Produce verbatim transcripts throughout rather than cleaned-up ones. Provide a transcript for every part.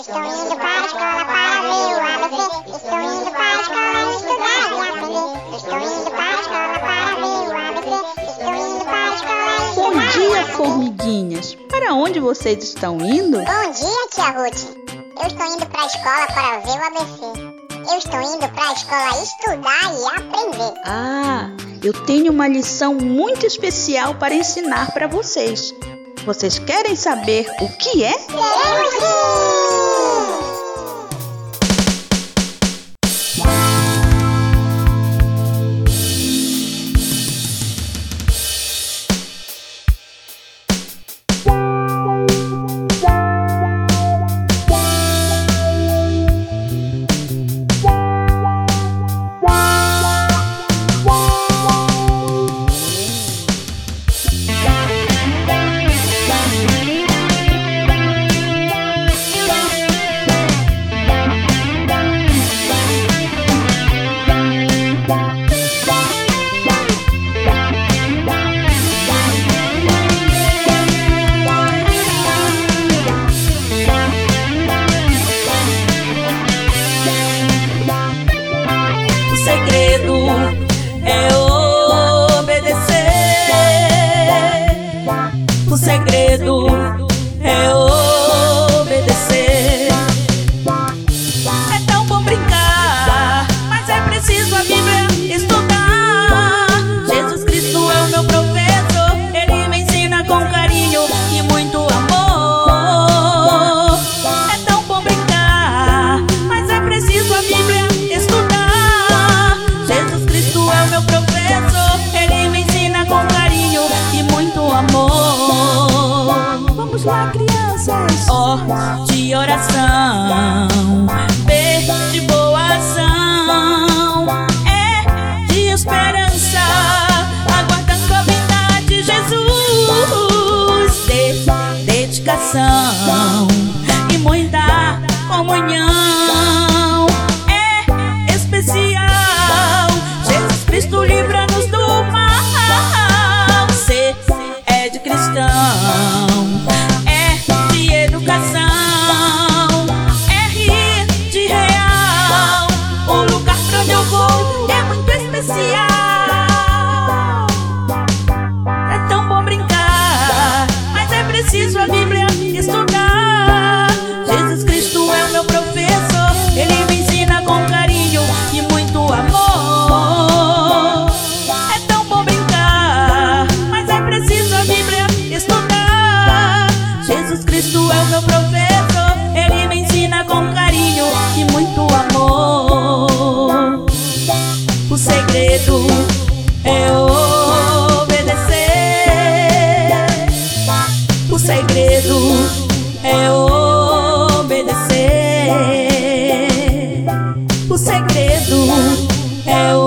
Estou indo para a escola para ver o A B C. Estou indo para a escola estudar e aprender. Estou indo para a escola para ver o A B C. Estou indo para a escola estudar. Bom dia, formiguinhas. Para onde vocês estão indo? Bom dia, tia Ruth. Eu estou indo para a escola para ver o A B C. Eu estou indo para a escola estudar e aprender. Ah, eu tenho uma lição muito especial para ensinar para vocês. Vocês querem saber o que é? Queremos sim! O segredo é obedecer. É tão bom brincar, mas é preciso a Bíblia estudar. Jesus Cristo é o meu professor, Ele me ensina com carinho e muito amor. É tão bom brincar, mas é preciso a Bíblia estudar. Jesus Cristo é o meu professor, Ele me ensina com carinho e muito amor. Vamos lá, crianças. O de oração, B de boa ação, E de esperança, aguardando a vinda de Jesus. D, dedicação e muita comunhão. É especial, Jesus Cristo livra-nos do mal. C é de cristão, é de educação, R de real. O lugar pra onde eu vou é muito especial. É tão bom brincar, mas é preciso a Bíblia estudar. Jesus Cristo é o meu professor, Ele me ensina com carinho e muito amor. É tão bom brincar, mas é preciso a Bíblia estudar. Jesus Cristo é o meu professor, Ele me ensina com carinho e muito amor. O segredo é obedecer. O segredo é obedecer. O segredo é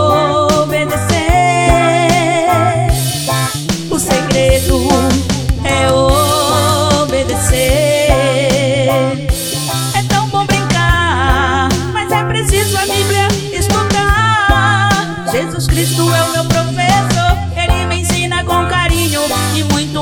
obedecer. O segredo é obedecer. É tão bom brincar, mas é preciso a Bíblia estudar. Jesus Cristo é o meu professor, Ele me ensina com carinho e muito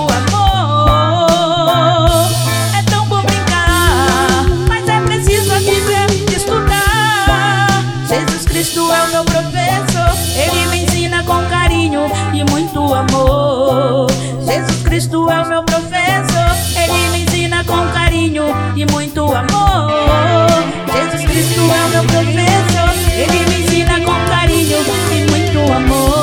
amor. É tão bom brincar, mas é preciso a Bíblia estudar. Jesus Cristo é o meu professor, Ele me ensina com carinho e muito amor. Jesus Cristo é o meu professor, Ele me ensina com carinho e muito amor. Jesus Cristo é o meu professor, Ele me ensina com carinho e muito amor.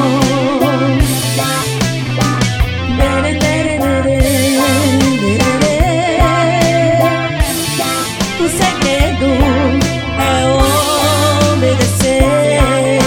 O segredo é obedecer.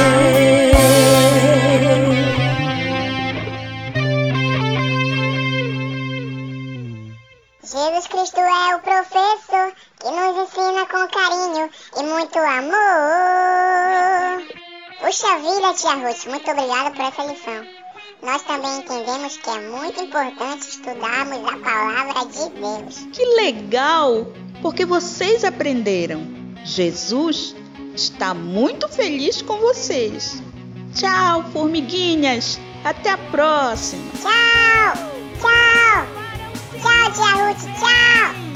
Jesus Cristo é o professor que nos ensina com carinho e muito amor. Puxa vida, tia Ruth, muito obrigada por essa lição. Nós também entendemos que é muito importante estudarmos a palavra de Deus. Que legal! Porque vocês aprenderam. Jesus está muito feliz com vocês. Tchau, formiguinhas! Até a próxima! Tchau! Tchau! Tchau, tia Ruth, tchau!